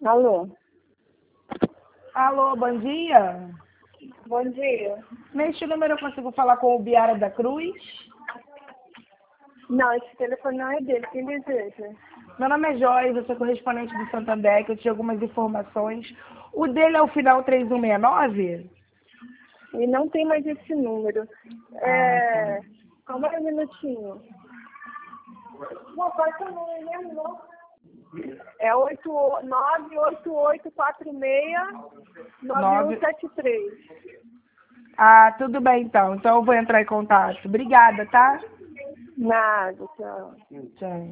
Alô? Alô, bom dia. Bom dia. Neste número eu consigo falar com o Biara da Cruz? Não, esse telefone não é dele. Quem deseja? Meu nome é Joyce, eu sou correspondente do Santander, que eu tinha algumas informações. O dele é o final 3169? E não tem mais esse número. Calma aí um minutinho. Não, qual é o número mesmo, não? É 98846-9173. Ah, tudo bem então. Então eu vou entrar em contato. Obrigada, tá? Nada, tchau. Tchau.